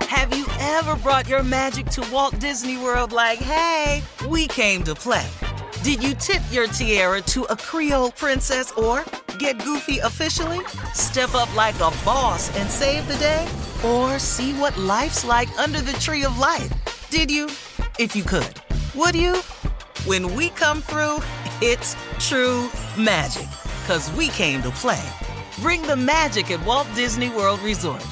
Have you ever brought your magic to Walt Disney World like, hey, we came to play? Did you tip your tiara to a Creole princess or get goofy officially? Step up like a boss and save the day? Or see what life's like under the tree of life? Did you? If you could. Would you? When we come through, it's true magic. 'Cause we came to play. Bring the magic at Walt Disney World Resort.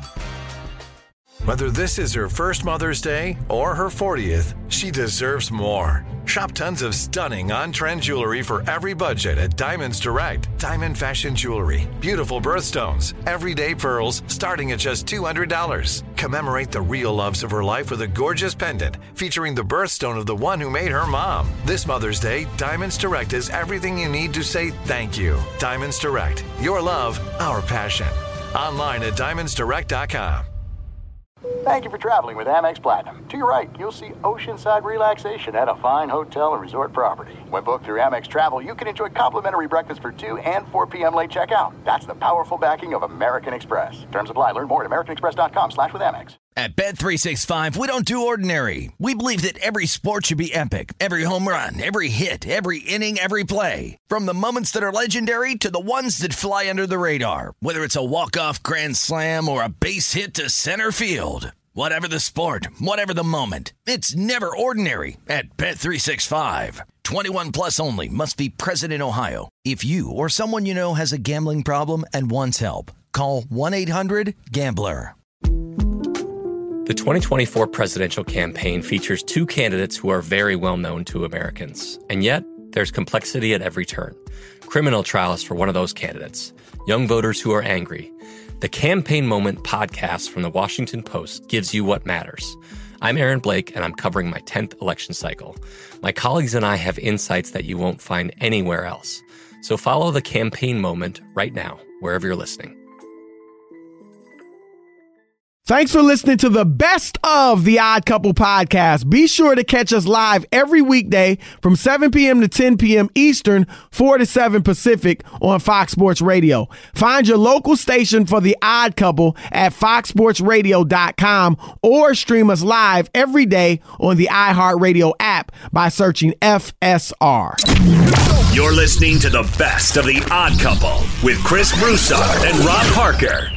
Whether this is her first Mother's Day or her 40th, she deserves more. Shop tons of stunning on-trend jewelry for every budget at Diamonds Direct. Diamond fashion jewelry, beautiful birthstones, everyday pearls starting at just $200. Commemorate the real loves of her life with a gorgeous pendant featuring the birthstone of the one who made her mom. This Mother's Day, Diamonds Direct is everything you need to say thank you. Diamonds Direct, your love, our passion. Online at diamondsdirect.com. Thank you for traveling with Amex Platinum. To your right, you'll see oceanside relaxation at a fine hotel and resort property. When booked through Amex Travel, you can enjoy complimentary breakfast for 2 and 4 p.m. late checkout. That's the powerful backing of American Express. Terms apply. Learn more at americanexpress.com/withAmex. At Bet365, we don't do ordinary. We believe that every sport should be epic. Every home run, every hit, every inning, every play. From the moments that are legendary to the ones that fly under the radar. Whether it's a walk-off grand slam or a base hit to center field. Whatever the sport, whatever the moment, it's never ordinary at Bet365. 21 plus only. Must be present in Ohio. If you or someone you know has a gambling problem and wants help, call 1-800-GAMBLER. The 2024 presidential campaign features two candidates who are very well known to Americans. And yet, there's complexity at every turn. Criminal trials for one of those candidates. Young voters who are angry. The Campaign Moment podcast from the Washington Post gives you what matters. I'm Aaron Blake, and I'm covering my 10th election cycle. My colleagues and I have insights that you won't find anywhere else. So follow The Campaign Moment right now, wherever you're listening. Thanks for listening to the best of the Odd Couple podcast. Be sure to catch us live every weekday from 7 p.m. to 10 p.m. Eastern, 4 to 7 Pacific on Fox Sports Radio. Find your local station for the Odd Couple at foxsportsradio.com or stream us live every day on the iHeartRadio app by searching FSR. You're listening to the best of the Odd Couple with Chris Broussard and Rob Parker.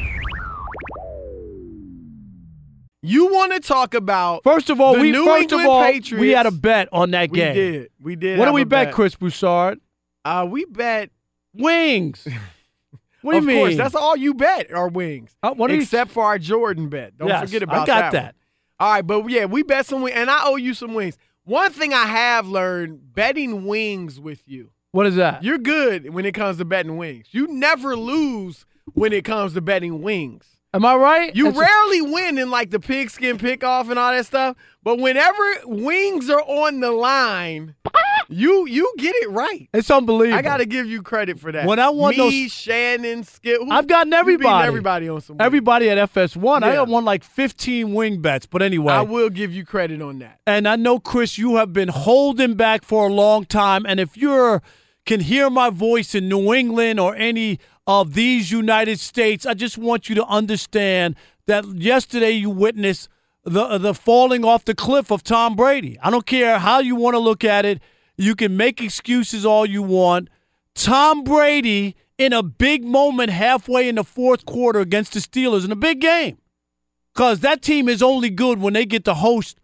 You want to talk about First of all, the New England Patriots. we had a bet on that game. We did. What did we bet, Chris Broussard? We bet wings. What do you mean? Of course, that's all you bet are wings. Except for our Jordan bet. Don't forget about that. I got that. All right, but yeah, we bet some wings, and I owe you some wings. One thing I have learned, betting wings with you. What is that? You're good when it comes to betting wings. You never lose when it comes to betting wings. Am I right? You rarely win in like the pigskin pickoff and all that stuff, but whenever wings are on the line, you get it right. It's unbelievable. I got to give you credit for that. When I won Shannon, Skip. I've gotten everybody. Everybody on some wings. Everybody at FS1. Yeah. I got won like 15 wing bets, but anyway. I will give you credit on that. And I know, Chris, you have been holding back for a long time, and if you can hear my voice in New England or any of these United States, I just want you to understand that yesterday you witnessed the falling off the cliff of Tom Brady. I don't care how you want to look at it. You can make excuses all you want. Tom Brady in a big moment halfway in the fourth quarter against the Steelers in a big game, because that team is only good when they get to host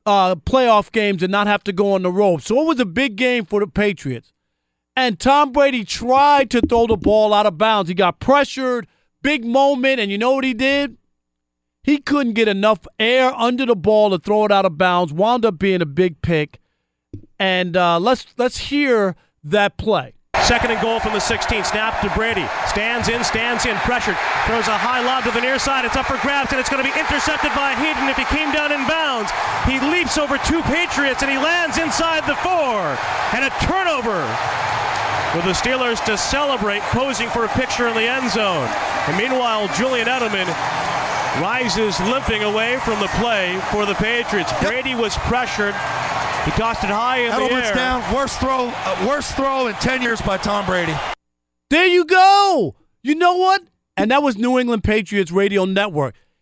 playoff games and not have to go on the road. So it was a big game for the Patriots. And Tom Brady tried to throw the ball out of bounds. He got pressured, big moment, and you know what he did? He couldn't get enough air under the ball to throw it out of bounds, wound up being a big pick. And let's hear that play. Second and goal from the 16. Snap to Brady. Stands in, pressured. Throws a high lob to the near side. It's up for grabs, and it's going to be intercepted by Heaton. If he came down in bounds, he leaps over two Patriots, and he lands inside the 4. And a turnover with the Steelers to celebrate, posing for a picture in the end zone. And meanwhile, Julian Edelman rises limping away from the play for the Patriots. Brady was pressured. He tossed it high in the air. Edelman's down. Worst throw in 10 years by Tom Brady. There you go. You know what? And that was New England Patriots Radio Network.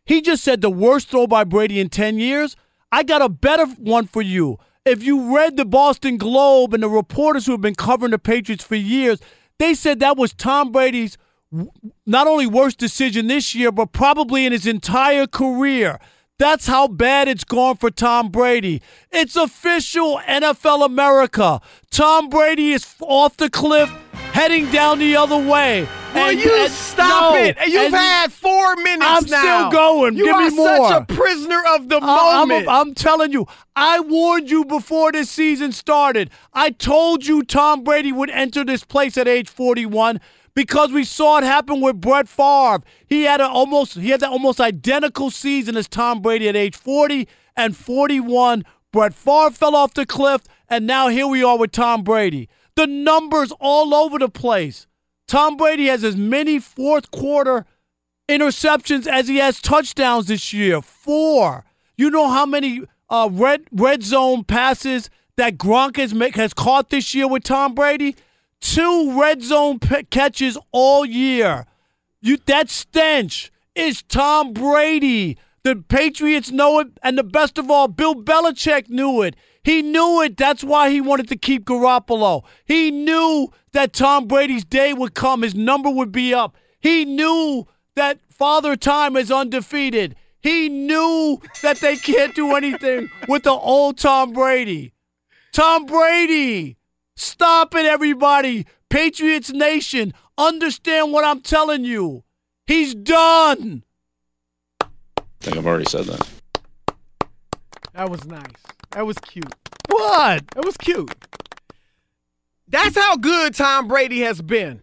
He just said the worst throw by Brady in 10 years. I got a better one for you. If you read the Boston Globe and the reporters who have been covering the Patriots for years, they said that was Tom Brady's not only worst decision this year, but probably in his entire career. That's how bad it's gone for Tom Brady. It's official, NFL America. Tom Brady is off the cliff, heading down the other way. Will stop it? You've had 4 minutes now. I'm still going. You Give me more. are such a prisoner of the moment. I'm telling you, I warned you before this season started. I told you Tom Brady would enter this place at age 41 because we saw it happen with Brett Favre. He had that almost identical season as Tom Brady at age 40 and 41. Brett Favre fell off the cliff, and now here we are with Tom Brady. The numbers all over the place. Tom Brady has as many fourth quarter interceptions as he has touchdowns this year. 4. You know how many red zone passes that Gronk has caught this year with Tom Brady? 2 red zone catches all year. That stench is Tom Brady. The Patriots know it, and the best of all, Bill Belichick knew it. He knew it. That's why he wanted to keep Garoppolo. He knew that Tom Brady's day would come. His number would be up. He knew that Father Time is undefeated. He knew that they can't do anything with the old Tom Brady. Tom Brady, stop it, everybody. Patriots Nation, understand what I'm telling you. He's done. I think I've already said that. That was nice. That was cute. What? That was cute. That's how good Tom Brady has been.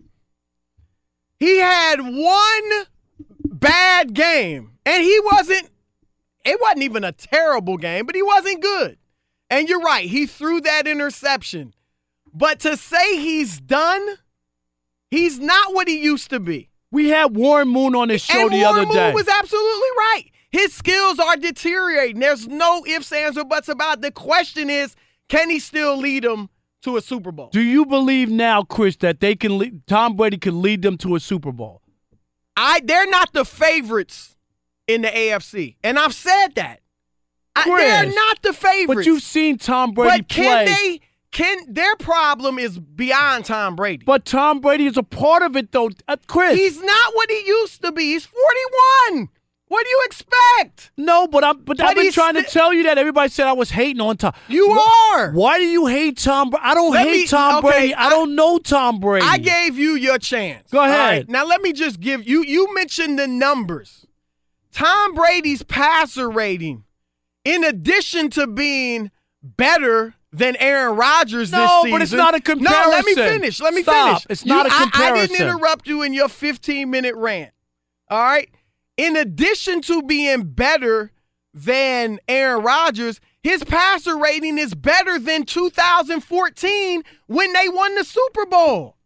He had one bad game, and it wasn't even a terrible game, but he wasn't good. And you're right, he threw that interception. But to say he's done, he's not what he used to be. We had Warren Moon on this show the other day. Warren Moon was absolutely right. His skills are deteriorating. There's no ifs, ands, or buts about it. The question is, can he still lead them to a Super Bowl? Do you believe now, Chris, that Tom Brady can lead them to a Super Bowl? They're not the favorites in the AFC, and I've said that. They're not the favorites. But you've seen Tom Brady play. Their problem is beyond Tom Brady. But Tom Brady is a part of it, though. Chris. He's not what he used to be. He's 41. What do you expect? No, but I've been trying to tell you that. Everybody said I was hating on Tom. You are. Why do you hate Tom Brady? I don't hate Tom Brady. I don't know Tom Brady. I gave you your chance. Go ahead. Right, now let me just give you. You mentioned the numbers. Tom Brady's passer rating, in addition to being better than Aaron Rodgers this season. No, but it's not a comparison. No, let me finish. Stop. It's not a comparison. I didn't interrupt you in your 15-minute rant. All right? In addition to being better than Aaron Rodgers, his passer rating is better than 2014 when they won the Super Bowl.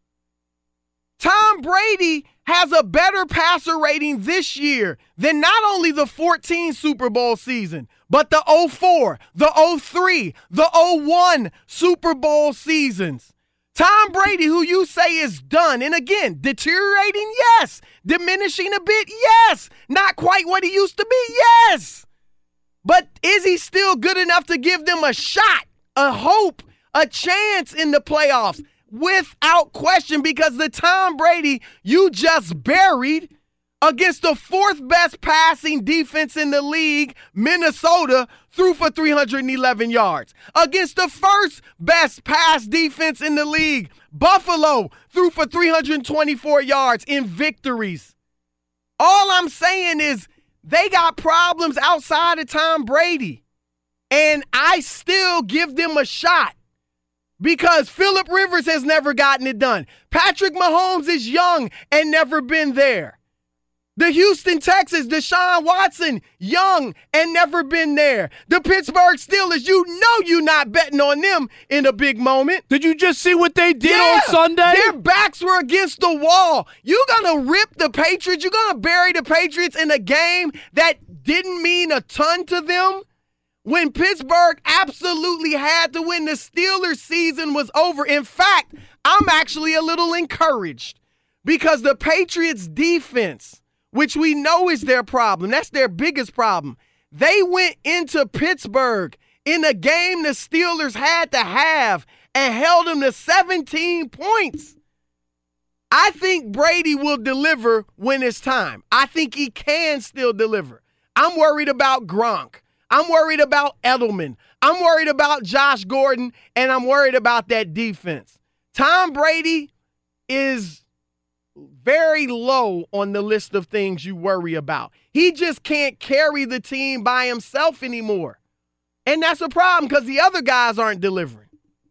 Tom Brady has a better passer rating this year than not only the 14 Super Bowl season, but the 04, the 03, the 01 Super Bowl seasons. Tom Brady, who you say is done, and again, deteriorating, yes. Diminishing a bit, yes. Not quite what he used to be, yes. But is he still good enough to give them a shot, a hope, a chance in the playoffs? Without question, because the Tom Brady you just buried against the 4th best passing defense in the league, Minnesota, threw for 311 yards. Against the 1st best pass defense in the league, Buffalo, threw for 324 yards in victories. All I'm saying is they got problems outside of Tom Brady, and I still give them a shot. Because Phillip Rivers has never gotten it done. Patrick Mahomes is young and never been there. The Houston Texans, Deshaun Watson, young and never been there. The Pittsburgh Steelers, you know you're not betting on them in a big moment. Did you just see what they did on Sunday? Their backs were against the wall. You're going to rip the Patriots. You're going to bury the Patriots in a game that didn't mean a ton to them. When Pittsburgh absolutely had to win, the Steelers' season was over. In fact, I'm actually a little encouraged because the Patriots' defense which we know is their problem. That's their biggest problem. They went into Pittsburgh in a game the Steelers had to have and held them to 17 points. I think Brady will deliver when it's time. I think he can still deliver. I'm worried about Gronk. I'm worried about Edelman. I'm worried about Josh Gordon, and I'm worried about that defense. Tom Brady is very low on the list of things you worry about. He just can't carry the team by himself anymore. And that's a problem because the other guys aren't delivering.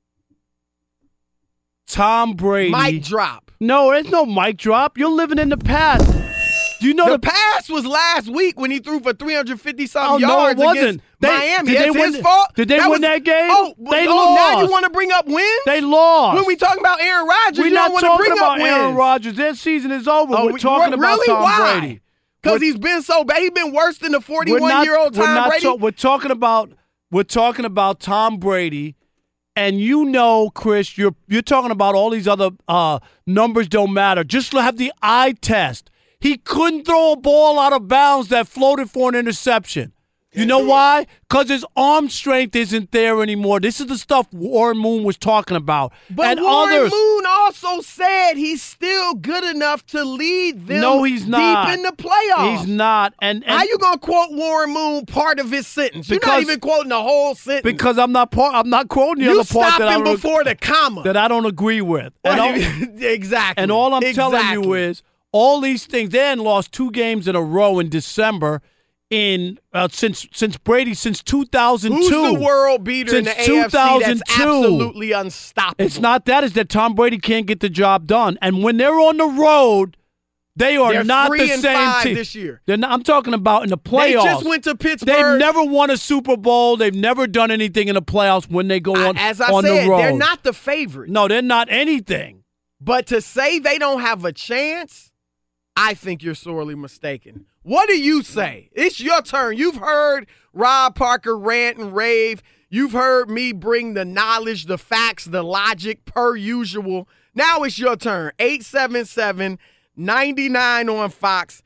Tom Brady. Mic drop. No, there's no mic drop. You're living in the past. Do you know the past was last week when he threw for 350-something yards no, it wasn't. against Miami. It's his fault. Did they win that game? They lost. Now you want to bring up wins? They lost. When we talking about Aaron Rodgers, you don't want to bring up wins. Aaron Rodgers. Their season is over. We're talking about Tom Brady. Because he's been so bad. He's been worse than the 41-year-old Tom Brady. We're talking about Tom Brady. And you know, Chris, you're talking about all these other numbers don't matter. Just have the eye test. He couldn't throw a ball out of bounds that floated for an interception. You know why? Because his arm strength isn't there anymore. This is the stuff Warren Moon was talking about. But Warren Moon also said he's still good enough to lead them he's not. Deep in the playoffs. He's not. And how you going to quote Warren Moon part of his sentence? You're not even quoting the whole sentence. Because I'm not quoting the other part that stopping before the comma. That I don't agree with. Exactly. And all I'm telling you is all these things. They hadn't lost 2 games in a row in December. Since Brady, since 2002. Who's the world beater in the AFC that's absolutely unstoppable? It's not that. It's that Tom Brady can't get the job done. And when they're on the road, they're not the same team. This year. I'm talking about in the playoffs. They just went to Pittsburgh. They've never won a Super Bowl. They've never done anything in the playoffs when they go on, as I on said, the road. They're not the favorite. No, they're not anything. But to say they don't have a chance, I think you're sorely mistaken. What do you say? It's your turn. You've heard Rob Parker rant and rave. You've heard me bring the knowledge, the facts, the logic per usual. Now it's your turn. 877-99 on Fox.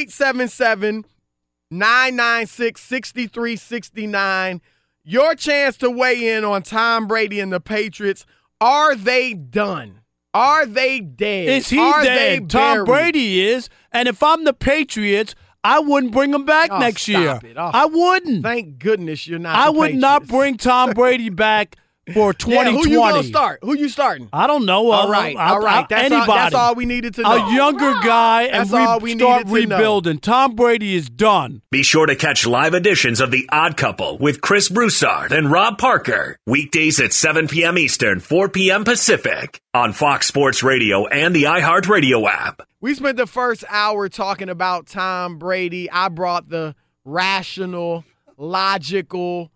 877-996-6369. Your chance to weigh in on Tom Brady and the Patriots. Are they done? Are they dead? Is he dead? Tom Brady is. And if I'm the Patriots, I wouldn't bring him back next year. I wouldn't. Thank goodness you're not. I would not bring Tom Brady back for 2020. Who you gonna start? Who you starting? I don't know. All right. That's all we needed to know. A younger guy, and start rebuilding. Tom Brady is done. Be sure to catch live editions of The Odd Couple with Chris Broussard and Rob Parker. Weekdays at 7 p.m. Eastern, 4 p.m. Pacific on Fox Sports Radio and the iHeartRadio app. We spent the first hour talking about Tom Brady. I brought the rational, logical,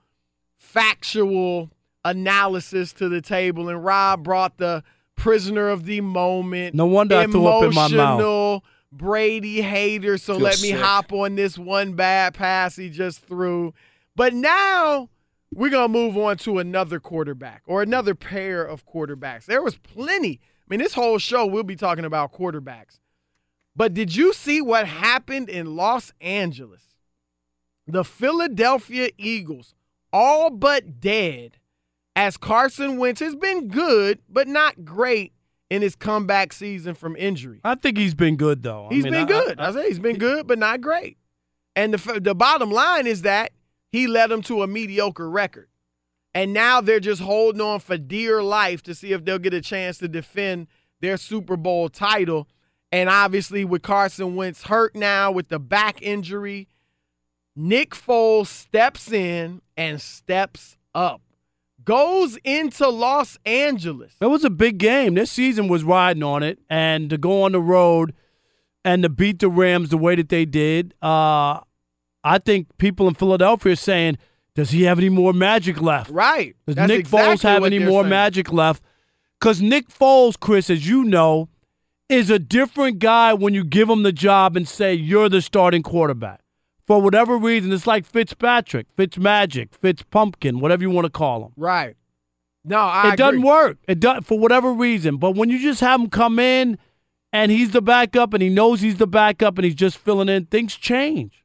factual analysis to the table, and Rob brought the prisoner of the moment. No wonder I threw up in my mouth. Emotional Brady hater, so let me hop on this one bad pass he just threw. But now we're going to move on to another quarterback or another pair of quarterbacks. There was plenty. I mean, this whole show we'll be talking about quarterbacks. But did you see what happened in Los Angeles? The Philadelphia Eagles, all but dead, as Carson Wentz has been good, but not great in his comeback season from injury. I think he's been good, though. He's been good. I say he's been good, but not great. And the bottom line is that he led them to a mediocre record. And now they're just holding on for dear life to see if they'll get a chance to defend their Super Bowl title. And obviously with Carson Wentz hurt now with the back injury, Nick Foles steps in and steps up. Goes into Los Angeles. That was a big game. This season was riding on it. And to go on the road and to beat the Rams the way that they did, I think people in Philadelphia are saying, does he have any more magic left? Right. Does Nick Foles have any more magic left? Because Nick Foles, Chris, as you know, is a different guy when you give him the job and say you're the starting quarterback. For whatever reason, it's like Fitzpatrick, Fitzmagic, Fitzpumpkin, whatever you want to call him. Right. No, I agree. It doesn't work. It does for whatever reason. But when you just have him come in and he's the backup, and he knows he's the backup, and he's just filling in, things change.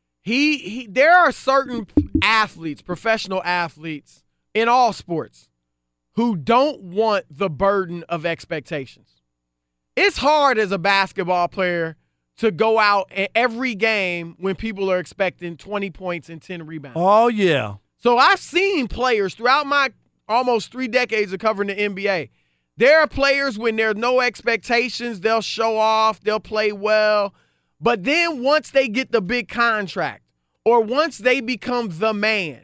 There are certain athletes, professional athletes in all sports, who don't want the burden of expectations. It's hard as a basketball player to go out every game when people are expecting 20 points and 10 rebounds. Oh, yeah. So I've seen players throughout my almost 3 decades of covering the NBA. There are players when there are no expectations, they'll show off, they'll play well. But then once they get the big contract or once they become the man,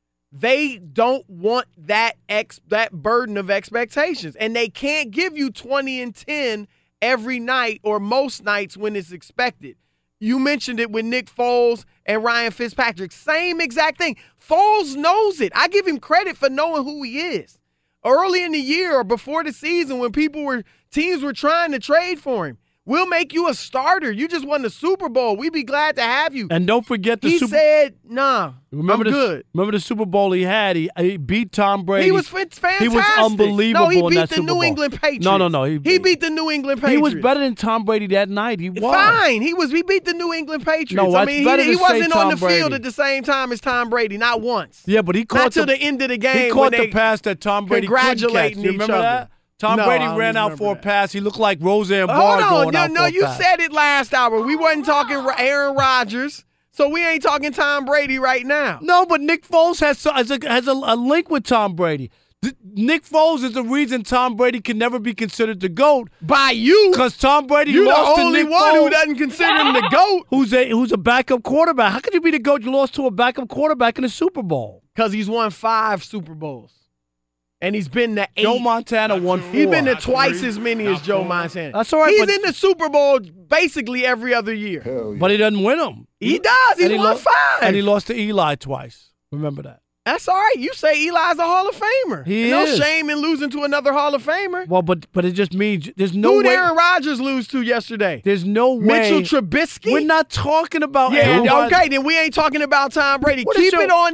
they don't want that burden of expectations. And they can't give you 20 and 10 every night or most nights when it's expected. You mentioned it with Nick Foles and Ryan Fitzpatrick. Same exact thing. Foles knows it. I give him credit for knowing who he is. Early in the year or before the season when teams were trying to trade for him, we'll make you a starter. You just won the Super Bowl. We'd be glad to have you. And don't forget He said, nah, I'm good. Remember the Super Bowl he had? He beat Tom Brady. He was fantastic. He was unbelievable. No, he in beat that the Super New Bowl. England Patriots. No. He beat the New England Patriots. He was better than Tom Brady that night. He was. Fine. He beat the New England Patriots. No, I mean, he wasn't on the field Brady. at the same time as Tom Brady, not once. Yeah, but he caught not till the end of the game. He caught the pass that Tom Brady congratulating couldn't catch. You remember each other. that? Tom No, Brady I don't ran out remember for a that. pass. He looked like Roseanne Barr going out for a you pass. said it last hour. We wasn't talking Aaron Rodgers, so we ain't talking Tom Brady right now. No, but Nick Foles has a link with Tom Brady. Nick Foles is the reason Tom Brady can never be considered the GOAT. By you. Because Tom Brady You're lost the to only Nick one Foles, who doesn't consider him the GOAT. Who's a backup quarterback. How could you be the GOAT? You lost to a backup quarterback in the Super Bowl. Because he's won 5 Super Bowls. And he's been to 8. Joe Montana won 4. He's been to twice as many as Joe Montana. That's all right. He's in the Super Bowl basically every other year. But he doesn't win them. He does. He's won 5. And he lost to Eli twice. Remember that. That's all right. You say Eli's a Hall of Famer. He no is. shame in losing to another Hall of Famer. Well, but it just means there's no Who way. did Aaron Rodgers lose to yesterday? There's no way. Mitchell Trubisky? We're not talking about Yeah, Aaron okay, then we ain't talking about Tom Brady. Keep it on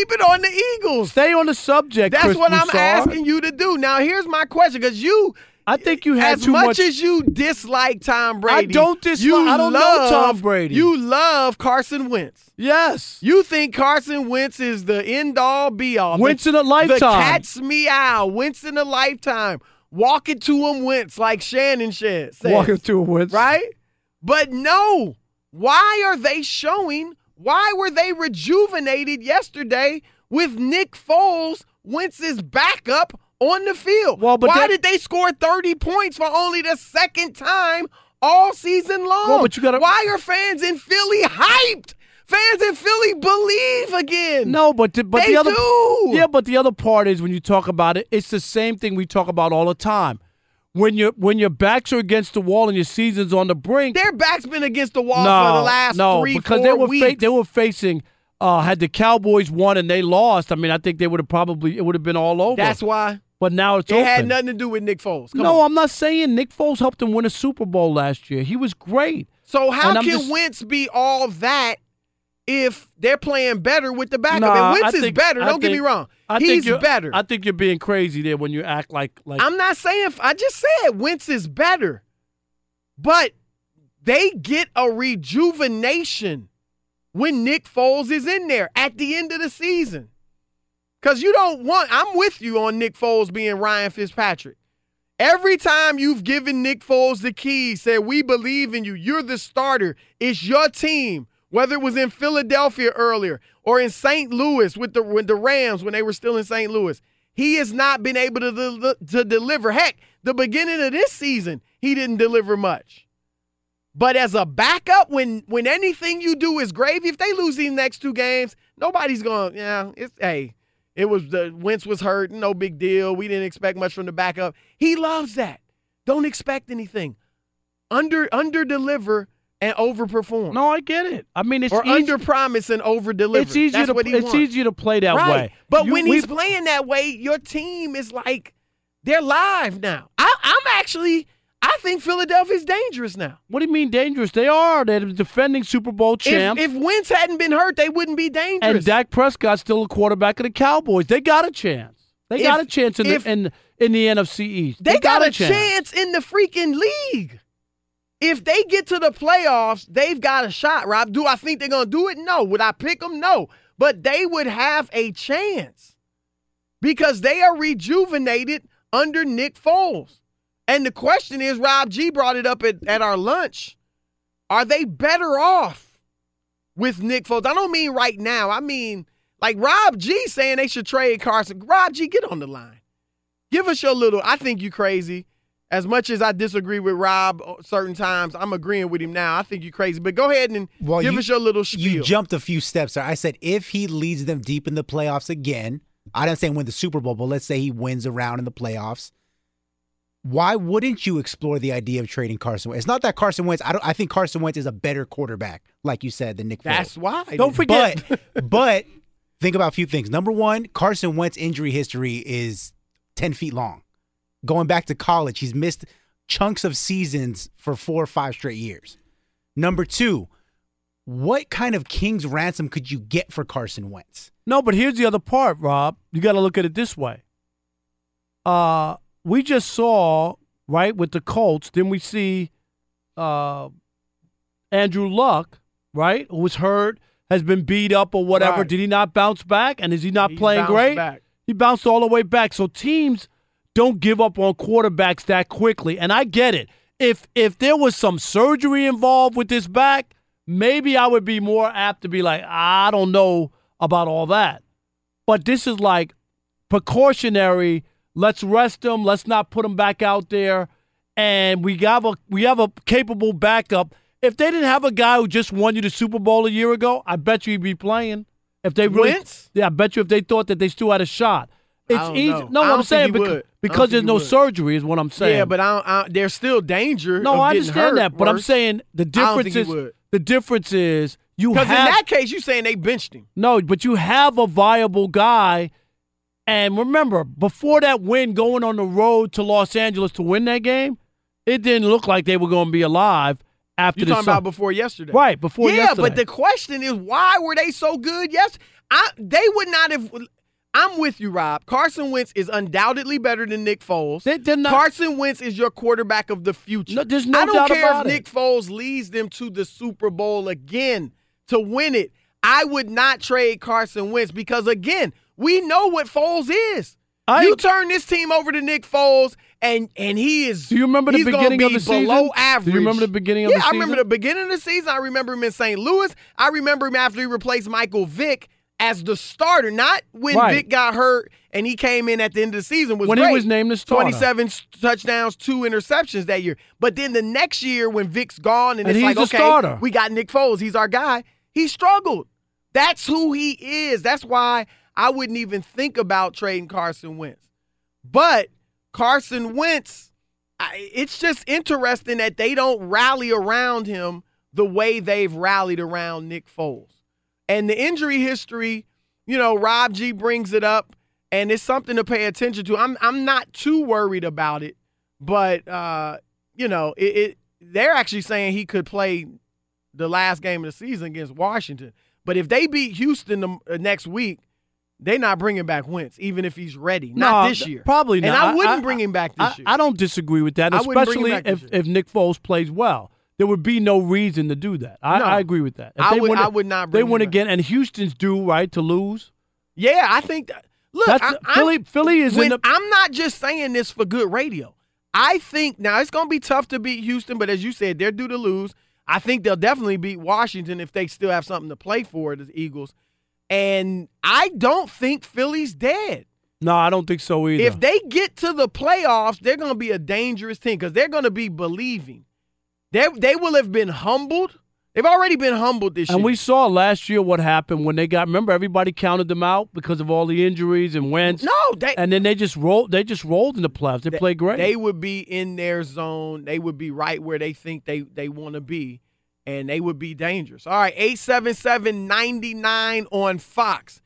the Eagles. Stay on the subject, That's Chris what I'm Broussard. asking you to do. Now, here's my question, because I think you had as too much as you dislike Tom Brady. I don't dislike. I don't know Tom Brady. You love Carson Wentz. Yes. You think Carson Wentz is the end-all, be-all. Wentz in a lifetime. The cat's meow. Wentz in a lifetime. Walk it to him, Wentz, like Shannon says. Walk it to him, Wentz. Right? But no. Why are they showing? Why were they rejuvenated yesterday with Nick Foles, Wentz's backup, on the field? Well, but why did they score 30 points for only the second time all season long? Well, but you gotta, why are fans in Philly hyped? Fans in Philly believe again. No, but they the other do. Yeah, but the other part is when you talk about it, it's the same thing we talk about all the time. When your backs are against the wall and your season's on the brink, their back's been against the wall for the last 3-4 weeks. They were facing. Had the Cowboys won and they lost, I mean, I think it would have been all over. That's why. But now it open. had nothing to do with Nick Foles. Come on. on. I'm not saying Nick Foles helped him win a Super Bowl last year. He was great. So how can Wentz be all that if they're playing better with the backup? And Wentz is better. Don't get me wrong. He's better. I think you're being crazy there when you act like I'm not saying. I just said Wentz is better. But they get a rejuvenation when Nick Foles is in there at the end of the season. Because I'm with you on Nick Foles being Ryan Fitzpatrick. Every time you've given Nick Foles the keys, said, we believe in you, you're the starter, it's your team, whether it was in Philadelphia earlier or in St. Louis with the Rams when they were still in St. Louis, he has not been able to deliver. Heck, the beginning of this season, he didn't deliver much. But as a backup, when anything you do is gravy, if they lose these next 2 games, nobody's going, Wentz was hurt, no big deal. We didn't expect much from the backup. He loves that. Don't expect anything. Under deliver and overperform. No, I get it. I mean, it's under promise and over deliver. It's easier to play that way. But when he's playing that way, your team is like they're live now. I think Philadelphia's dangerous now. What do you mean dangerous? They are. They're the defending Super Bowl champs. If Wentz hadn't been hurt, they wouldn't be dangerous. And Dak Prescott's still a quarterback of the Cowboys. They got a chance. They got a chance in the NFC East. They got a chance in the freaking league. If they get to the playoffs, they've got a shot, Rob. Do I think they're going to do it? No. Would I pick them? No. But they would have a chance because they are rejuvenated under Nick Foles. And the question is, Rob G brought it up at our lunch, are they better off with Nick Foles? I don't mean right now. I mean, like Rob G saying they should trade Carson. Rob G, get on the line. Give us your little, I think you crazy. As much as I disagree with Rob certain times, I'm agreeing with him now. I think you're crazy. But go ahead and give us your little spiel. You jumped a few steps there. I said if he leads them deep in the playoffs again, I didn't say win the Super Bowl, but let's say he wins a round in the playoffs, why wouldn't you explore the idea of trading Carson Wentz? It's not that Carson Wentz, I think Carson Wentz is a better quarterback, like you said, than Nick Foles. That's why. Don't forget. But think about a few things. Number one, Carson Wentz injury history is 10 feet long. Going back to college, he's missed chunks of seasons for 4 or 5 straight years. Number two, what kind of king's ransom could you get for Carson Wentz? No, but here's the other part, Rob. You got to look at it this way. We just saw, right, with the Colts, then we see Andrew Luck, right, who was hurt, has been beat up or whatever. Right. Did he not bounce back? And is he not playing great? Back. He bounced all the way back. So teams don't give up on quarterbacks that quickly. And I get it. If there was some surgery involved with this back, maybe I would be more apt to be like, I don't know about all that. But this is like precautionary. Let's rest him. Let's not put him back out there. And we have a capable backup. If they didn't have a guy who just won you the Super Bowl a year ago, I bet you he'd be playing. If they really, Wentz? Yeah, I bet you if they thought that they still had a shot. It's easy. Know. No, what I'm saying because there's no surgery is what I'm saying. Yeah, but there's still danger. No, I understand that, but I'm worse. saying the difference is you have. Because in that case, you're saying they benched him. No, but you have a viable guy. And remember, before that win, going on the road to Los Angeles to win that game, it didn't look like they were going to be alive after You're talking about before yesterday. Right, before yesterday. Yeah, but the question is, why were they so good? Yes, they would not have – I'm with you, Rob. Carson Wentz is undoubtedly better than Nick Foles. Carson Wentz is your quarterback of the future. No, there's no I don't doubt care about if it. Nick Foles leads them to the Super Bowl again to win it. I would not trade Carson Wentz because, again, we know what Foles is. You turn this team over to Nick Foles, and he is. Do you remember the beginning of the season? Below average. Do you remember the beginning of the season? Yeah, I remember the beginning of the season. I remember him in St. Louis. I remember him after he replaced Michael Vick as the starter, not when Vick got hurt and he came in at the end of the season. He was named the starter. 27 touchdowns, 2 interceptions that year. But then the next year when Vick's gone and it's he's like, the okay, starter. We got Nick Foles. He's our guy. He struggled. That's who he is. That's why I wouldn't even think about trading Carson Wentz. But Carson Wentz, it's just interesting that they don't rally around him the way they've rallied around Nick Foles. And the injury history, Rob G brings it up, and it's something to pay attention to. I'm not too worried about it, but they're actually saying he could play the last game of the season against Washington. But if they beat Houston next week, they're not bringing back Wentz, even if he's ready. Not this year. Probably not. And I wouldn't bring him back this year. I don't disagree with that, especially if Nick Foles plays well. There would be no reason to do that. I agree with that. I would not bring him They win back. again, and Houston's due, right, to lose? Yeah, I think that. Look, Philly is in the. I'm not just saying this for good radio. I think now it's going to be tough to beat Houston, but as you said, they're due to lose. I think they'll definitely beat Washington if they still have something to play for, the Eagles. And I don't think Philly's dead. No, I don't think so either. If they get to the playoffs, they're going to be a dangerous team because they're going to be believing. They will have been humbled. They've already been humbled this year. And we saw last year what happened when they got. Remember, everybody counted them out because of all the injuries and Wentz. And then they just rolled. They just rolled in the playoffs. They played great. They would be in their zone. They would be right where they think they want to be, and they would be dangerous. All right, 877-99 on Fox.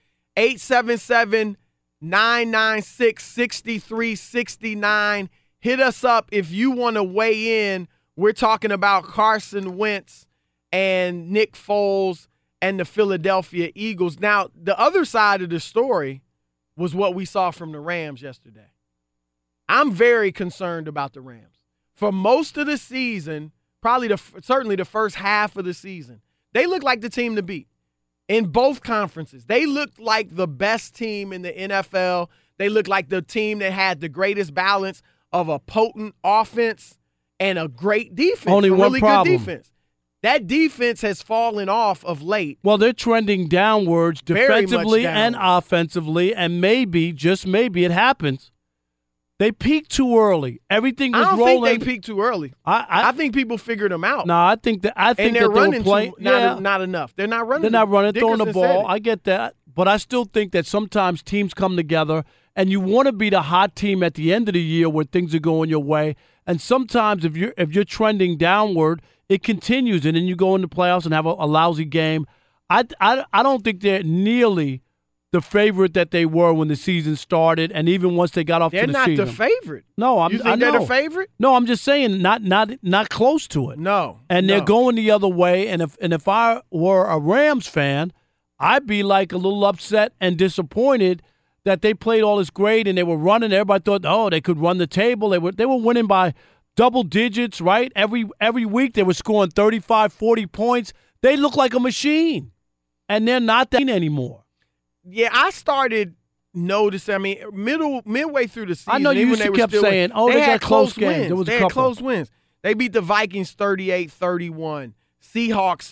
877-996-6369. Hit us up if you want to weigh in. We're talking about Carson Wentz and Nick Foles and the Philadelphia Eagles. Now, the other side of the story was what we saw from the Rams yesterday. I'm very concerned about the Rams. For most of the season, certainly the first half of the season, they looked like the team to beat in both conferences. They looked like the best team in the NFL. They looked like the team that had the greatest balance of a potent offense and a great defense. Only one really problem. Good defense. That defense has fallen off of late. Well, they're trending downwards defensively downward. and offensively, and maybe, just maybe, it happens. They peaked too early. Everything was rolling. I don't think they peaked too early. I think people figured them out. No, I think that they're they running were playing. not enough. They're not running. They're not running, throwing the Dickerson said ball. it. I get that, but I still think that sometimes teams come together, and you want to be the hot team at the end of the year where things are going your way. And sometimes if you're trending downward, it continues, and then you go into playoffs and have a lousy game. I don't think they're nearly the favorite that they were when the season started, and even once they got off to the season. They're not the favorite. No, You think they're the favorite? No, I'm just saying not close to it. No. And they're going the other way. And if I were a Rams fan, I'd be like a little upset and disappointed that they played all this great and they were running. Everybody thought, they could run the table. They were winning by double digits, right? Every week they were scoring 35, 40 points. They look like a machine, and they're not that anymore. Yeah, I started noticing. I mean, midway through the season, I know you used to kept saying, they had got close wins. games. There was They a had couple. close wins. They beat the Vikings 38-31, Seahawks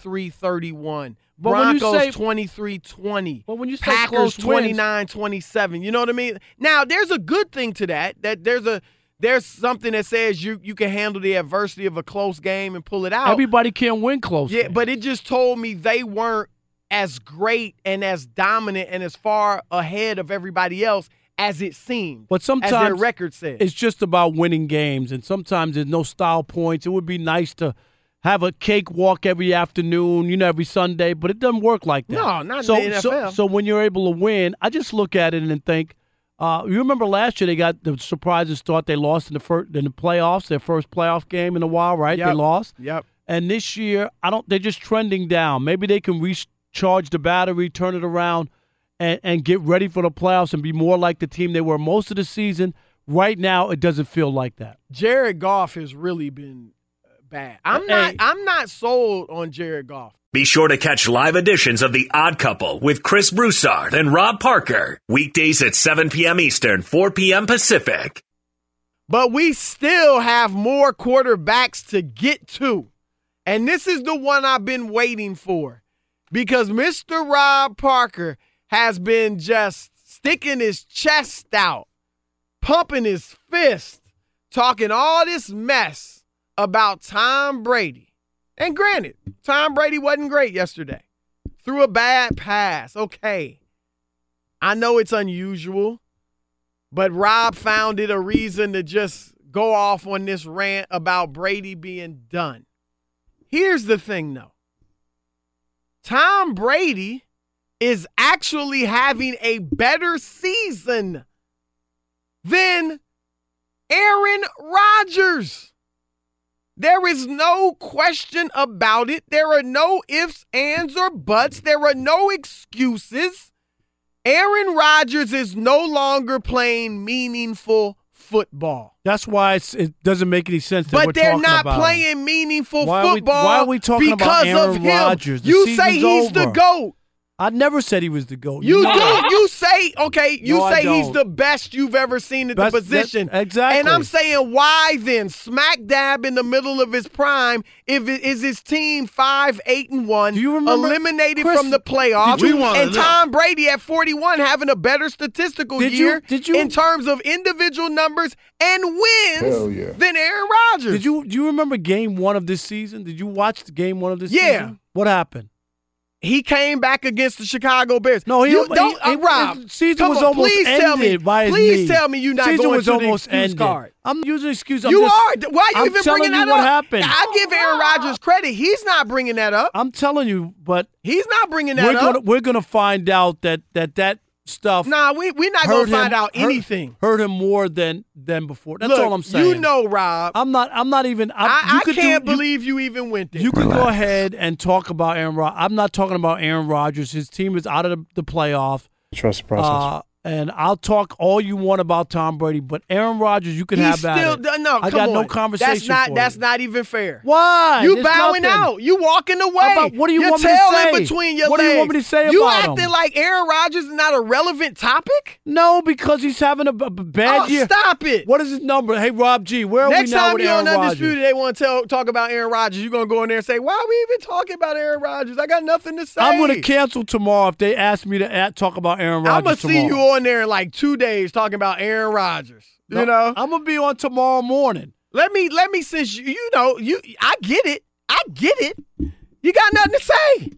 33-31, But when you Broncos say- 23-20, But when you say Packers close wins- 29-27. You know what I mean? Now, there's a good thing to that. That there's something that says you can handle the adversity of a close game and pull it out. Everybody can't win close Yeah, games. but it just told me they weren't as great and as dominant and as far ahead of everybody else as it seemed. But sometimes as their record says. it's just about winning games, and sometimes there's no style points. It would be nice to have a cakewalk every afternoon, every Sunday, but it doesn't work like that. No, not in the NFL. So when you're able to win, I just look at it and think, you remember last year they got the surprising start. They lost in the playoffs, their first playoff game in a while, right? Yep. They lost. Yep. And this year, they're just trending down. Maybe they can recharge the battery, turn it around, and get ready for the playoffs and be more like the team they were most of the season. Right now, it doesn't feel like that. Jared Goff has really been bad. I'm not sold on Jared Goff. Be sure to catch live editions of The Odd Couple with Chris Broussard and Rob Parker. Weekdays at 7 p.m. Eastern, 4 p.m. Pacific. But we still have more quarterbacks to get to. And this is the one I've been waiting for. Because Mr. Rob Parker has been just sticking his chest out, pumping his fist, talking all this mess about Tom Brady. And granted, Tom Brady wasn't great yesterday. Threw a bad pass. Okay. I know it's unusual, but Rob found it a reason to just go off on this rant about Brady being done. Here's the thing, though. Tom Brady is actually having a better season than Aaron Rodgers. There is no question about it. There are no ifs, ands, or buts. There are no excuses. Aaron Rodgers is no longer playing meaningful football. That's why it doesn't make any sense that But we're they're talking not about playing meaningful Why football are we talking about because Aaron of him. Rodgers? The You say season's he's the over. GOAT. I never said he was the GOAT. You know do. that. You say, okay, you No, I say he's don't. the best you've ever seen at Best- the position. that- exactly. And I'm saying, why then? Smack dab in the middle of his prime, is his team 5-8-1, Do you remember- eliminated Chris, from the playoffs, did you- We wanna and know. Tom Brady at 41 having a better statistical Did you- year did you- in terms of individual numbers and wins than Aaron Rodgers. Do you remember game one of this season? Did you watch the game one of this Yeah. season? What happened? He came back against the Chicago Bears. No, you don't. Rob, his season come was on, almost please ended tell me, by his please knee. tell me you're not Season going was to the almost excuse ended. card. I'm using excuse. I'm You just, are. Why are you I'm even telling bringing you that what up? happened. I give Aaron Rodgers credit. He's not bringing that up. I'm telling you, but He's not bringing that up. we're gonna find out that stuff. Nah, we're not going to find out anything. Hurt him more than before. That's Look, all I'm saying. You know, Rob. I'm not even. I you can't believe you even went there. You can go ahead and talk about Aaron Rodgers. I'm not talking about Aaron Rodgers. His team is out of the playoff. Trust the process. And I'll talk all you want about Tom Brady, but Aaron Rodgers, you can have that. No, I got no conversation. That's not even fair. Why? You bowing out. You walking away. What do you want me to say? Your tail in between your legs. What do you want me to say you about him? acting like Aaron Rodgers is not a relevant topic? No, because he's having a bad year. Stop it. What is his number? Hey, Rob G, where are Next we now with Aaron Rodgers? Next time you're on Rodgers? Undisputed, they want to talk about Aaron Rodgers. You're going to go in there and say, why are we even talking about Aaron Rodgers? I got nothing to say. I'm going to cancel tomorrow if they ask me to talk about Aaron Rodgers. I'm going to see you on there in like 2 days talking about Aaron Rodgers. No, I'm going to be on tomorrow morning. Let me since I get it. You got nothing to say.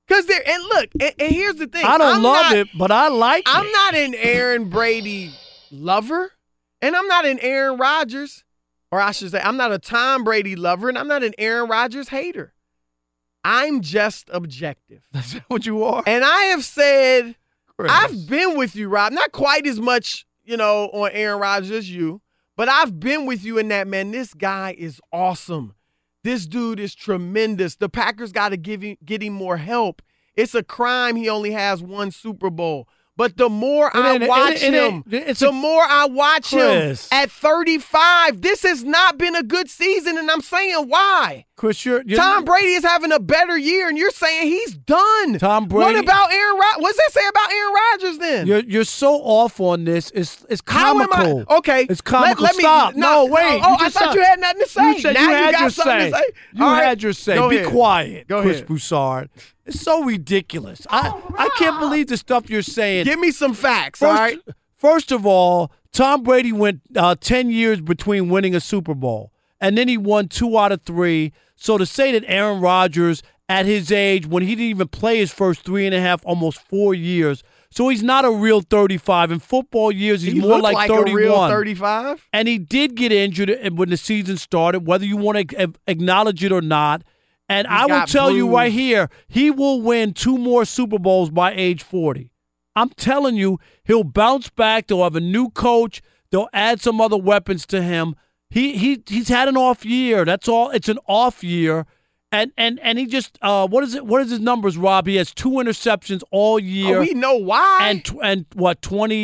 And here's the thing. I don't love it, but I like it. I'm not an Aaron Brady lover, and I'm not an Aaron Rodgers, or I should say, I'm not a Tom Brady lover, and I'm not an Aaron Rodgers hater. I'm just objective. That's what you are. And I have said, Chris. I've been with you, Rob, not quite as much, on Aaron Rodgers as you, but I've been with you in that, man, this guy is awesome. This dude is tremendous. The Packers got to get him more help. It's a crime he only has one Super Bowl. But the more I watch him, the more I watch him at 35, this has not been a good season, and I'm saying why. Chris, Tom Brady is having a better year, and you're saying he's done. Tom Brady. What about Aaron Rodgers? What's that say about Aaron Rodgers then? You're so off on this. It's comical. How am I? Okay. It's comical. Let me, Stop. No, wait. I thought you had nothing to say. You said now you had got your something say. to say. You had your say. Go Be ahead. quiet, Go Chris ahead. Broussard. It's so ridiculous. I can't believe the stuff you're saying. Give me some facts, all right? First of all, Tom Brady went 10 years between winning a Super Bowl, and then he won 2 out of 3. So to say that Aaron Rodgers, at his age, when he didn't even play his first 3.5, almost 4 years, so he's not a real 35. In football years, he's more like 31. A real 35? And he did get injured when the season started, whether you want to acknowledge it or not. And I will tell you right here, he will win 2 more Super Bowls by age 40. I'm telling you, he'll bounce back. They'll have a new coach. They'll add some other weapons to him. He's had an off year. That's all. It's an off year. And he just what is his numbers, Rob? He has 2 interceptions all year. Oh, we know why. And what,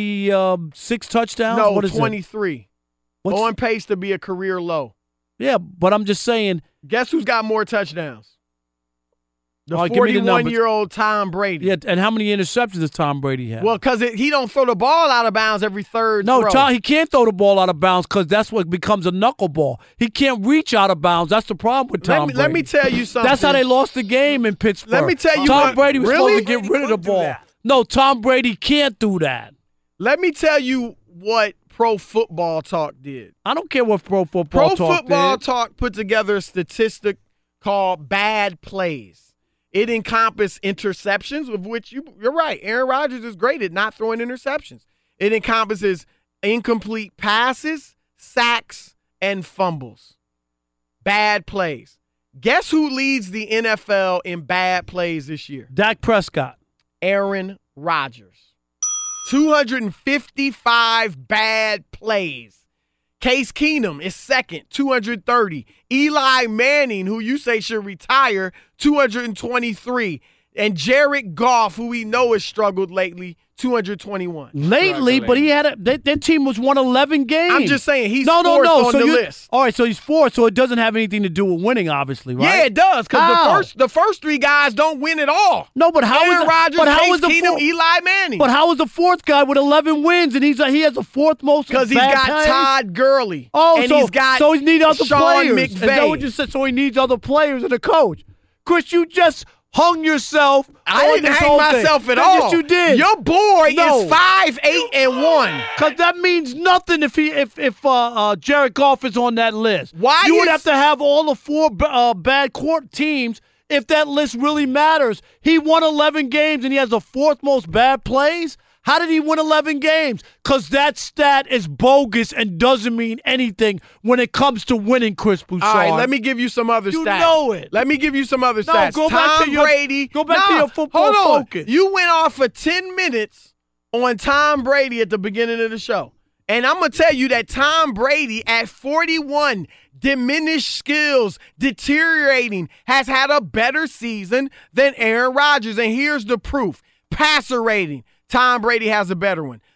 26 touchdowns? No, what is 23. On pace to be a career low. Yeah, but I'm just saying. Guess who's got more touchdowns? The right, 41-year-old Tom Brady. Yeah, and how many interceptions does Tom Brady have? Well, because he don't throw the ball out of bounds every third throw. No, he can't throw the ball out of bounds because that's what becomes a knuckleball. He can't reach out of bounds. That's the problem with Tom Brady. Let me tell you something. That's how they lost the game in Pittsburgh. Let me tell you Tom Brady was supposed to get rid of the ball. No, Tom Brady can't do that. Let me tell you what Pro Football Talk did. I don't care what Pro Football Talk did. Pro Football Talk put together a statistic called bad plays. It encompasses interceptions, of which you're right. Aaron Rodgers is great at not throwing interceptions. It encompasses incomplete passes, sacks, and fumbles. Bad plays. Guess who leads the NFL in bad plays this year? Dak Prescott. Aaron Rodgers. 255 bad plays. Case Keenum is second, 230. Eli Manning, who you say should retire, 223. And Jared Goff, who we know has struggled lately, 221. Lately, but he had their team was won 11 games. I'm just saying he's fourth on the list. All right, so he's fourth, so it doesn't have anything to do with winning, obviously, right? Yeah, it does, because the first 3 guys don't win at all. No, but how Aaron is Rodgers, Case Keenum, Eli Manning? But how is the fourth guy with 11 wins and he has the fourth most? Because he's got Todd Gurley. Oh, and he's got he needs other Sean players. McVay. Is that what you said? So he needs other players and a coach. Chris, you just hung yourself. I didn't hang myself at all. Yes, you did. Your boy is 5-8-1. Because that means nothing if Jared Goff is on that list. Why you would have to have all the 4 bad court teams if that list really matters. He won 11 games and he has the 4th most bad plays. How did he win 11 games? Because that stat is bogus and doesn't mean anything when it comes to winning, Chris Broussard. All right, let me give you some other stats. You know it. Let me give you some other stats. Go Tom back to Brady. Go back to your football focus. You went off for 10 minutes on Tom Brady at the beginning of the show. And I'm going to tell you that Tom Brady at 41, diminished skills, deteriorating, has had a better season than Aaron Rodgers. And here's the proof. Passer rating. Tom Brady has a better one.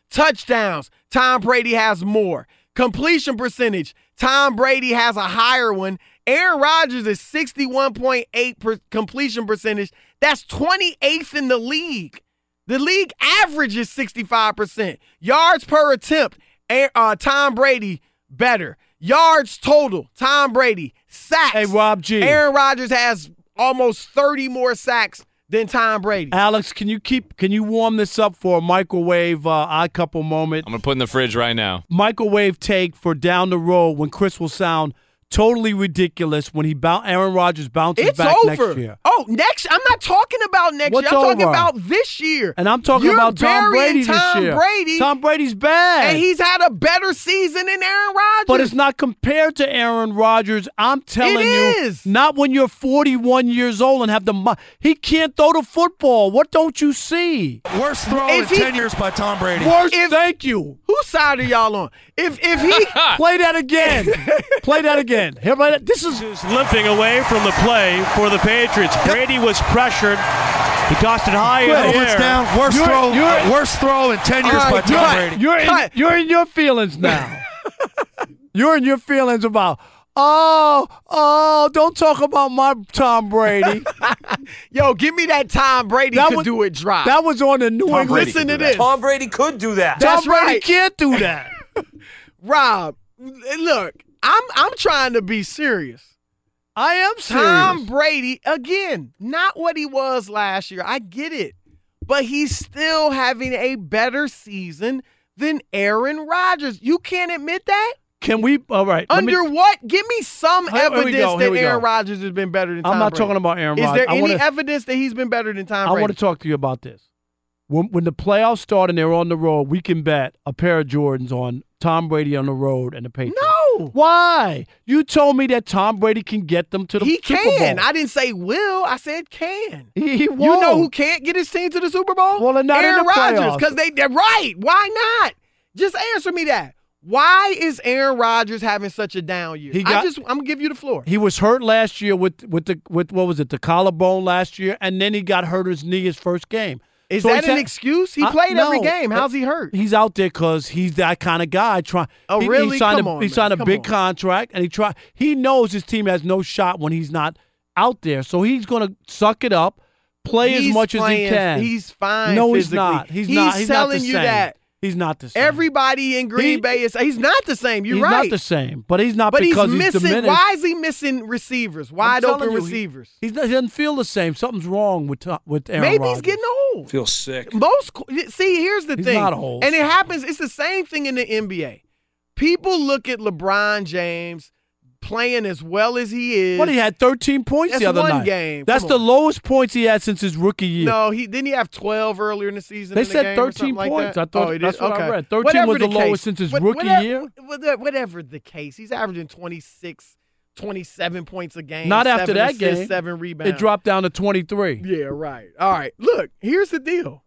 Touchdowns, Tom Brady has more. Completion percentage, Tom Brady has a higher one. Aaron Rodgers is 61.8% completion percentage. That's 28th in the league. The league average is 65%. Yards per attempt, Tom Brady better. Yards total, Tom Brady. Sacks. Hey, Rob G. Aaron Rodgers has almost 30 more sacks than Tom Brady. Alex, can you warm this up for a microwave odd couple moment? I'm going to put in the fridge right now. Microwave take for down the road when Chris will sound totally ridiculous when Aaron Rodgers bounces back next year. Oh, I'm not talking about next year. I'm talking about this year. And I'm talking about Tom Brady this year. Tom Brady's bad. And he's had a better season than Aaron Rodgers. But it's not compared to Aaron Rodgers. I'm telling you. Not when you're 41 years old and have the he can't throw the football. What don't you see? Worst throw in 10 years by Tom Brady. Thank you. Whose side are y'all on? If he play that again. Play that again. This is limping away from the play for the Patriots. Brady was pressured. He tossed it high in the air. Down. Worst throw in 10 years by Tom Brady. You're in your feelings now. You're in your feelings about, don't talk about my Tom Brady. Yo, give me that Tom Brady could do it drop. That was on the New England. Listen to this. Tom Brady could do that. Tom Brady can't do that. Rob, look. I'm trying to be serious. I am serious. Tom Brady, again, not what he was last year. I get it. But he's still having a better season than Aaron Rodgers. You can't admit that? Can we? All right. What? Give me some evidence that Aaron Rodgers has been better than Tom Brady. I'm not talking about Aaron Rodgers. Is there any evidence that he's been better than Tom Brady? I want to talk to you about this. When the playoffs start and they're on the road, we can bet a pair of Jordans on Tom Brady on the road and the Patriots. No. Why? You told me that Tom Brady can get them to the Super Bowl. He can. I didn't say will. I said can. He won't. You know who can't get his team to the Super Bowl? Well, they're not Aaron in the playoffs. Rodgers, because they're right. Why not? Just answer me that. Why is Aaron Rodgers having such a down year? I'm gonna give you the floor. He was hurt last year with what was it, the collarbone last year, and then he got hurt his knee his first game. Is that an excuse? He played every game. How's he hurt? He's out there because he's that kind of guy. Really? He signed a big contract, and he knows his team has no shot when he's not out there. So he's going to suck it up, play as much as he can. He's fine. No, physically. He's not. He's telling not the you same. that. He's not the same. Everybody in Green Bay is. He's not the same. You're right. He's not the same, but he's not but because he's missing. diminished. Why is he missing receivers? Wide open receivers. He doesn't feel the same. Something's wrong with Aaron Maybe Rodgers. he's getting old. Feels sick. Here's the He's thing. not old. And it happens. It's the same thing in the NBA. People look at LeBron James playing as well as he is. What, he had 13 points the other night. That's one game. That's the lowest points he had since his rookie year. No, didn't he have 12 earlier in the season? They said 13 points. Like I thought that's what I read. 13 was the lowest since his rookie year. Whatever the case, he's averaging 26, 27 points a game. Not after that game. 7 rebounds. It dropped down to 23. Yeah, right. All right. Look, here's the deal.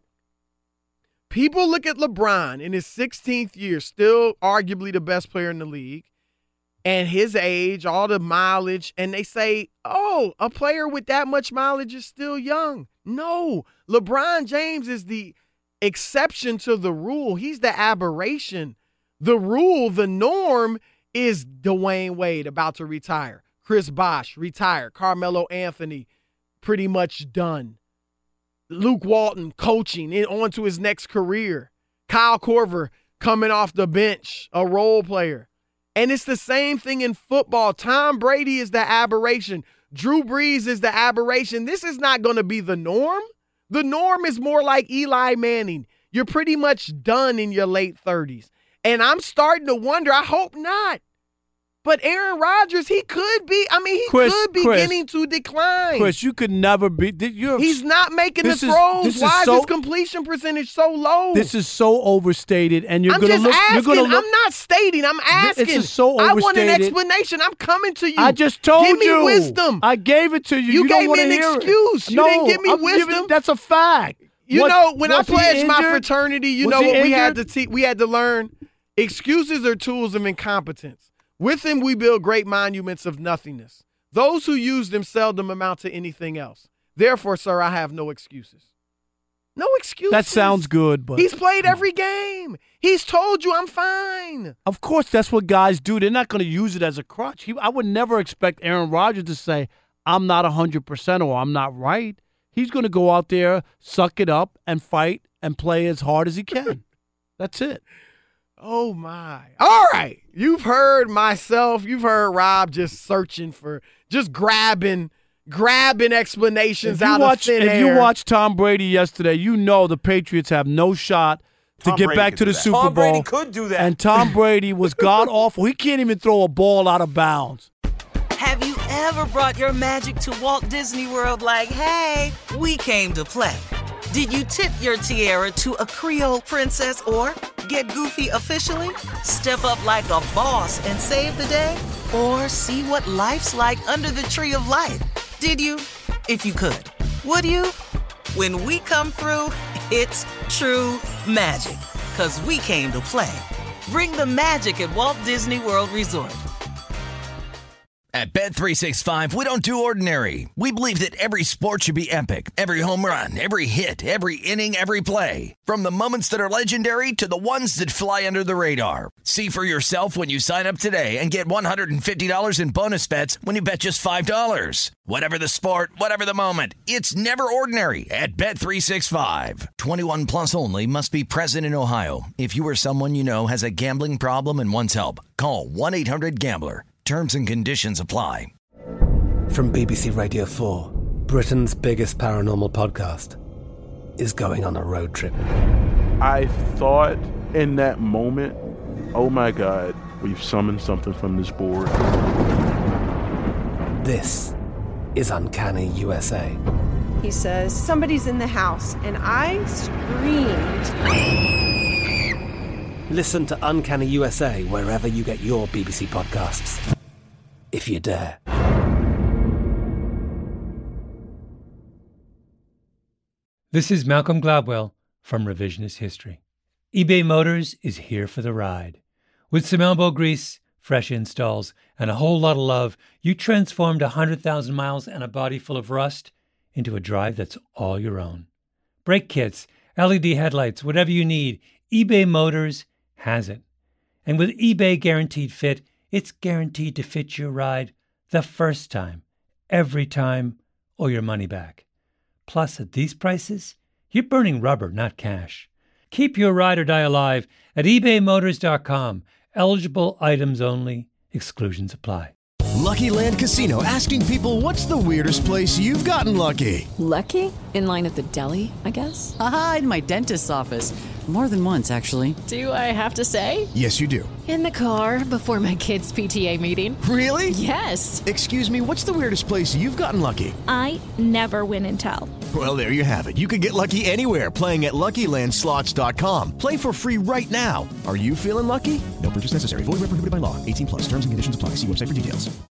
People look at LeBron in his 16th year, still arguably the best player in the league, and his age, all the mileage, and they say, oh, a player with that much mileage is still young. No, LeBron James is the exception to the rule. He's the aberration. The rule, the norm, is Dwayne Wade about to retire. Chris Bosh, retired. Carmelo Anthony, pretty much done. Luke Walton, coaching, on to his next career. Kyle Korver, coming off the bench, a role player. And it's the same thing in football. Tom Brady is the aberration. Drew Brees is the aberration. This is not going to be the norm. The norm is more like Eli Manning. You're pretty much done in your late 30s. And I'm starting to wonder, I hope not. But Aaron Rodgers, he could be. I mean, he could be beginning to decline. Chris, you could never be. He's not making the throws. Why is his completion percentage so low? This is so overstated, and you're going to look. I'm not stating. I'm asking. This is so overstated. I want an explanation. I'm coming to you. I just told you. Give me wisdom. I gave it to you. You gave me an excuse. You didn't give me wisdom. That's a fact. You know, when I pledged my fraternity, you know what we had to learn? Excuses are tools of incompetence. With them, we build great monuments of nothingness. Those who use them seldom amount to anything else. Therefore, sir, I have no excuses. No excuses. That sounds good, but he's played every game. He's told you I'm fine. Of course, that's what guys do. They're not going to use it as a crutch. I would never expect Aaron Rodgers to say, I'm not 100% or I'm not right. He's going to go out there, suck it up, and fight and play as hard as he can. That's it. Oh, my. All right. You've heard myself. You've heard Rob just searching for, just grabbing explanations out of thin air. If you watched Tom Brady yesterday, you know the Patriots have no shot to get back to the Super Bowl. Tom Brady could do that. And Tom Brady was god-awful. He can't even throw a ball out of bounds. Have you ever brought your magic to Walt Disney World like, hey, we came to play? Did you tip your tiara to a Creole princess or get goofy officially? Step up like a boss and save the day? Or see what life's like under the tree of life? Did you? If you could. Would you? When we come through, it's true magic. 'Cause we came to play. Bring the magic at Walt Disney World Resort. At Bet365, we don't do ordinary. We believe that every sport should be epic. Every home run, every hit, every inning, every play. From the moments that are legendary to the ones that fly under the radar. See for yourself when you sign up today and get $150 in bonus bets when you bet just $5. Whatever the sport, whatever the moment, it's never ordinary at Bet365. 21 plus only. Must be present in Ohio. If you or someone you know has a gambling problem and wants help, call 1-800-GAMBLER. Terms and conditions apply. From BBC Radio 4, Britain's biggest paranormal podcast is going on a road trip. I thought in that moment, oh my God, we've summoned something from this board. This is Uncanny USA. He says, somebody's in the house, and I screamed. Listen to Uncanny USA wherever you get your BBC podcasts, if you dare. This is Malcolm Gladwell from Revisionist History. eBay Motors is here for the ride. With some elbow grease, fresh installs, and a whole lot of love, you transformed 100,000 miles and a body full of rust into a drive that's all your own. Brake kits, LED headlights, whatever you need, eBay Motors has it. And with eBay Guaranteed Fit, it's guaranteed to fit your ride the first time, every time, or your money back. Plus, at these prices, you're burning rubber, not cash. Keep your ride or die alive at ebaymotors.com. Eligible items only. Exclusions apply. Lucky Land Casino, asking people, what's the weirdest place you've gotten lucky? Lucky? In line at the deli, I guess? Aha, in my dentist's office. More than once, actually. Do I have to say? Yes, you do. In the car before my kids' PTA meeting. Really? Yes. Excuse me, what's the weirdest place you've gotten lucky? I never win and tell. Well, there you have it. You can get lucky anywhere, playing at LuckyLandSlots.com. Play for free right now. Are you feeling lucky? No purchase necessary. Void where prohibited by law. 18 plus. Terms and conditions apply. See website for details.